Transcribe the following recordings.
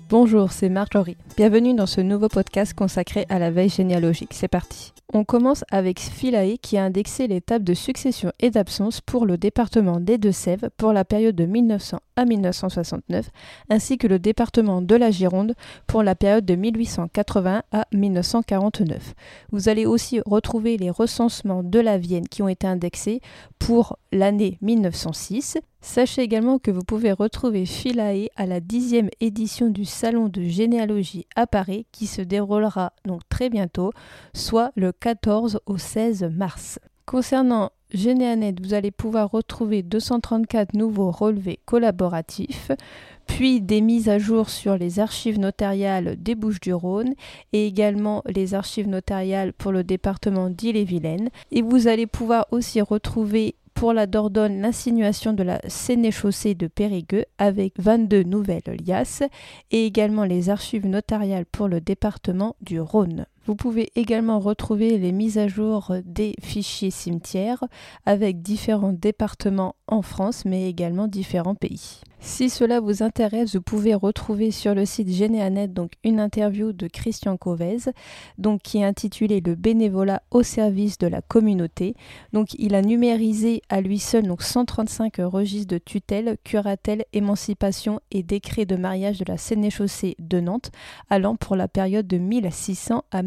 Bonjour, c'est Marjorie. Bienvenue dans ce nouveau podcast consacré à la veille généalogique. C'est parti. On commence avec Philae qui a indexé les tables de succession et d'absence pour le département des Deux-Sèvres pour la période de 1900 à 1969, ainsi que le département de la Gironde pour la période de 1880 à 1949. Vous allez aussi retrouver les recensements de la Vienne qui ont été indexés pour l'année 1906. Sachez également que vous pouvez retrouver Philae à la 10e édition du Salon de généalogie à Paris qui se déroulera donc très bientôt, soit le 14 au 16 mars. Concernant Généanet, vous allez pouvoir retrouver 234 nouveaux relevés collaboratifs, puis des mises à jour sur les archives notariales des Bouches-du-Rhône et également les archives notariales pour le département d'Ille-et-Vilaine. Et vous allez pouvoir aussi retrouver pour la Dordogne l'insinuation de la sénéchaussée de Périgueux avec 22 nouvelles liasses et également les archives notariales pour le département du Rhône. Vous pouvez également retrouver les mises à jour des fichiers cimetières avec différents départements en France mais également différents pays. Si cela vous intéresse, vous pouvez retrouver sur le site Généanet donc une interview de Christian Covez qui est intitulée Le bénévolat au service de la communauté. Donc il a numérisé à lui seul 135 registres de tutelle, curatelle, émancipation et décret de mariage de la sénéchaussée de Nantes allant pour la période de 1600 à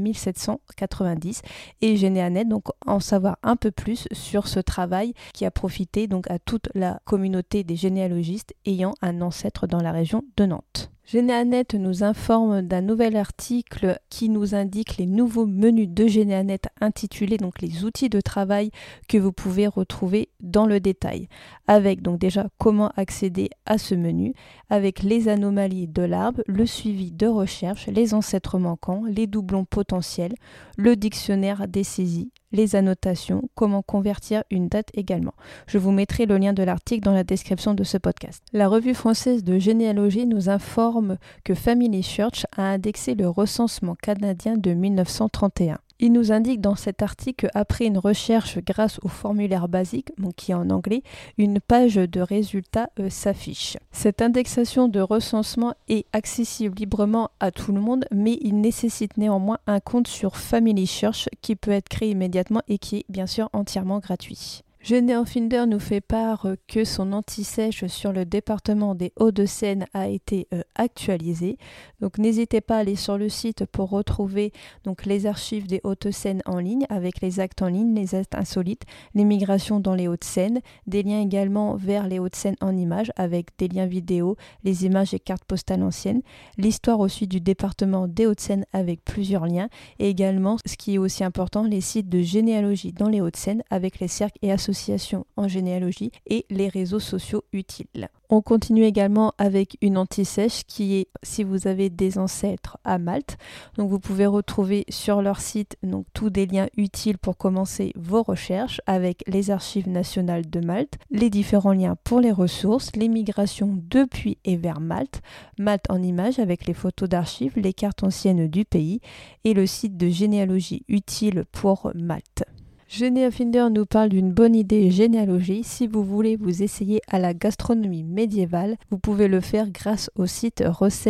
1790 et Généanet en savoir un peu plus sur ce travail qui a profité à toute la communauté des généalogistes ayant un ancêtre dans la région de Nantes. Généanet nous informe d'un nouvel article qui nous indique les nouveaux menus de Généanet intitulés les outils de travail que vous pouvez retrouver dans le détail, avec déjà comment accéder à ce menu, avec les anomalies de l'arbre, le suivi de recherche, les ancêtres manquants, les doublons potentiels, le dictionnaire des saisies, les annotations, comment convertir une date également. Je vous mettrai le lien de l'article dans la description de ce podcast. La revue française de généalogie nous informe que Family Search a indexé le recensement canadien de 1931. Il nous indique dans cet article qu'après une recherche grâce au formulaire basique, qui est en anglais, une page de résultats s'affiche. Cette indexation de recensement est accessible librement à tout le monde, mais il nécessite néanmoins un compte sur Family Search qui peut être créé immédiatement et qui est bien sûr entièrement gratuit. GeneoFinder nous fait part que son anti-sèche sur le département des Hauts-de-Seine a été actualisé. Donc n'hésitez pas à aller sur le site pour retrouver les archives des Hauts-de-Seine en ligne avec les actes en ligne, les actes insolites, les migrations dans les Hauts-de-Seine, des liens également vers les Hauts-de-Seine en images avec des liens vidéo, les images et cartes postales anciennes, l'histoire aussi du département des Hauts-de-Seine avec plusieurs liens et également, ce qui est aussi important, les sites de généalogie dans les Hauts-de-Seine avec les cercles et associations en généalogie et les réseaux sociaux utiles. On continue également avec une anti-sèche qui est si vous avez des ancêtres à Malte. Donc vous pouvez retrouver sur leur site tous des liens utiles pour commencer vos recherches avec les archives nationales de Malte, les différents liens pour les ressources, les migrations depuis et vers Malte, Malte en images avec les photos d'archives, les cartes anciennes du pays et le site de généalogie utile pour Malte. GeneoFinder nous parle d'une bonne idée généalogie. Si vous voulez vous essayer à la gastronomie médiévale, vous pouvez le faire grâce au site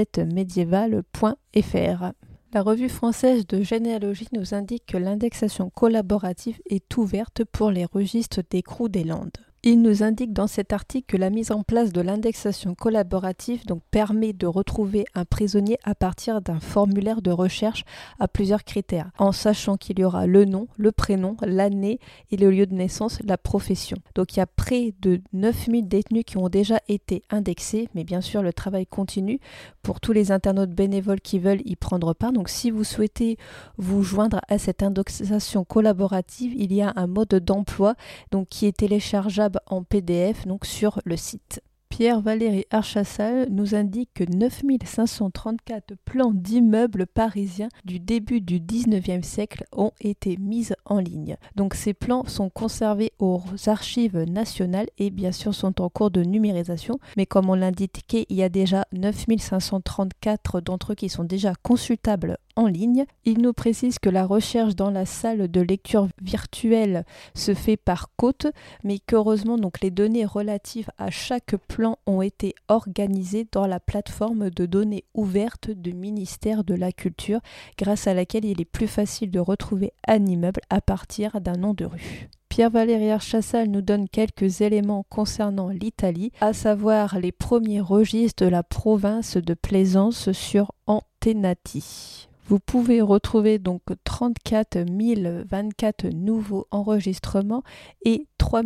recettesmédiévales.fr. La revue française de généalogie nous indique que l'indexation collaborative est ouverte pour les registres d'écrou des Landes. Il nous indique dans cet article que la mise en place de l'indexation collaborative permet de retrouver un prisonnier à partir d'un formulaire de recherche à plusieurs critères, en sachant qu'il y aura le nom, le prénom, l'année et le lieu de naissance, la profession. Donc il y a près de 9000 détenus qui ont déjà été indexés, mais bien sûr le travail continue pour tous les internautes bénévoles qui veulent y prendre part. Donc si vous souhaitez vous joindre à cette indexation collaborative, il y a un mode d'emploi qui est téléchargeable en PDF sur le site. Pierre-Valéry Archassal nous indique que 9534 plans d'immeubles parisiens du début du 19e siècle ont été mis en ligne. Donc ces plans sont conservés aux archives nationales et bien sûr sont en cours de numérisation, mais comme on l'indiquait, il y a déjà 9534 d'entre eux qui sont déjà consultables en ligne. Il nous précise que la recherche dans la salle de lecture virtuelle se fait par côte, mais qu'heureusement donc les données relatives à chaque plan ont été organisées dans la plateforme de données ouvertes du ministère de la Culture, grâce à laquelle il est plus facile de retrouver un immeuble à partir d'un nom de rue. Pierre-Valéry Chassal nous donne quelques éléments concernant l'Italie, à savoir les premiers registres de la province de Plaisance sur Antenati. Vous pouvez retrouver donc 34 024 nouveaux enregistrements et 3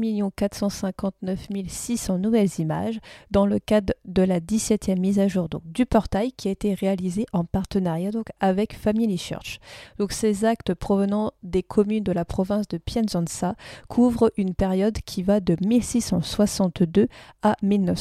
459 600 nouvelles images dans le cadre de la 17e mise à jour donc, du portail qui a été réalisé en partenariat donc, avec Family Search. Donc, ces actes provenant des communes de la province de Piacenza couvrent une période qui va de 1662 à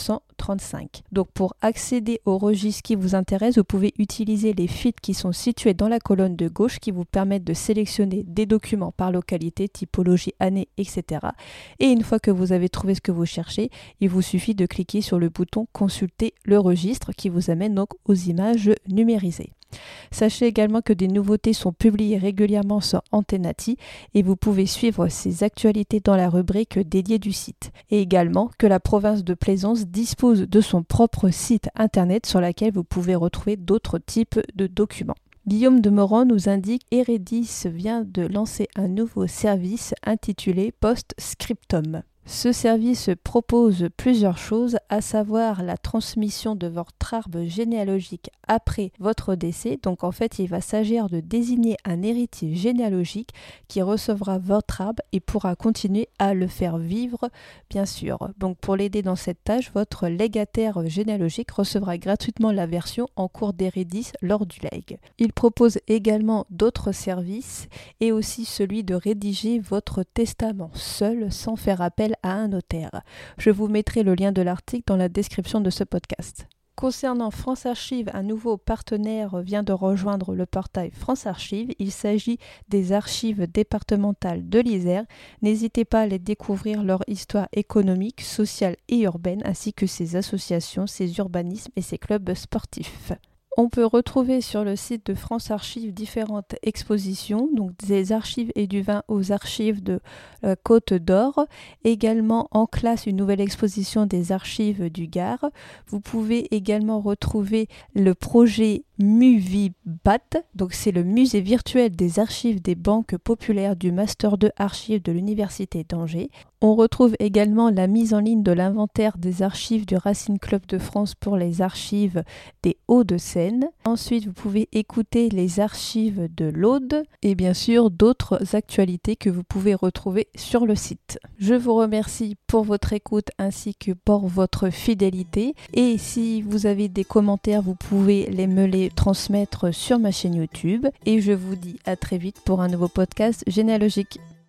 1935. Donc pour accéder au registre qui vous intéresse, vous pouvez utiliser les feeds qui sont situés dans la colonne de gauche qui vous permettent de sélectionner des documents par localité, typologie, année, etc. Et une fois que vous avez trouvé ce que vous cherchez, il vous suffit de cliquer sur le bouton « Consulter le registre » qui vous amène donc aux images numérisées. Sachez également que des nouveautés sont publiées régulièrement sur Antenati et vous pouvez suivre ces actualités dans la rubrique dédiée du site. Et également que la province de Plaisance dispose de son propre site internet sur lequel vous pouvez retrouver d'autres types de documents. Guillaume de Morand nous indique qu'Eredis vient de lancer un nouveau service intitulé Post-Scriptum. Ce service propose plusieurs choses, à savoir la transmission de votre arbre généalogique après votre décès. Donc en fait, il va s'agir de désigner un héritier généalogique qui recevra votre arbre et pourra continuer à le faire vivre, bien sûr. Donc pour l'aider dans cette tâche, votre légataire généalogique recevra gratuitement la version en cours d'Eredis lors du leg. Il propose également d'autres services et aussi celui de rédiger votre testament seul sans faire appel à un notaire. Je vous mettrai le lien de l'article dans la description de ce podcast. Concernant France Archives, un nouveau partenaire vient de rejoindre le portail France Archives. Il s'agit des archives départementales de l'Isère. N'hésitez pas à les découvrir leur histoire économique, sociale et urbaine, ainsi que ses associations, ses urbanismes et ses clubs sportifs. On peut retrouver sur le site de France Archives différentes expositions, donc des archives et du vin aux archives de la Côte d'Or. Également en classe, une nouvelle exposition des archives du Gard. Vous pouvez également retrouver le projet Muvibat, donc c'est le musée virtuel des archives des banques populaires du Master 2 Archives de l'Université d'Angers. On retrouve également la mise en ligne de l'inventaire des archives du Racing Club de France pour les archives des Hauts-de-Seine. Ensuite, vous pouvez écouter les archives de l'Aude et bien sûr d'autres actualités que vous pouvez retrouver sur le site. Je vous remercie pour votre écoute ainsi que pour votre fidélité. Et si vous avez des commentaires, vous pouvez me les transmettre sur ma chaîne YouTube. Et je vous dis à très vite pour un nouveau podcast généalogique.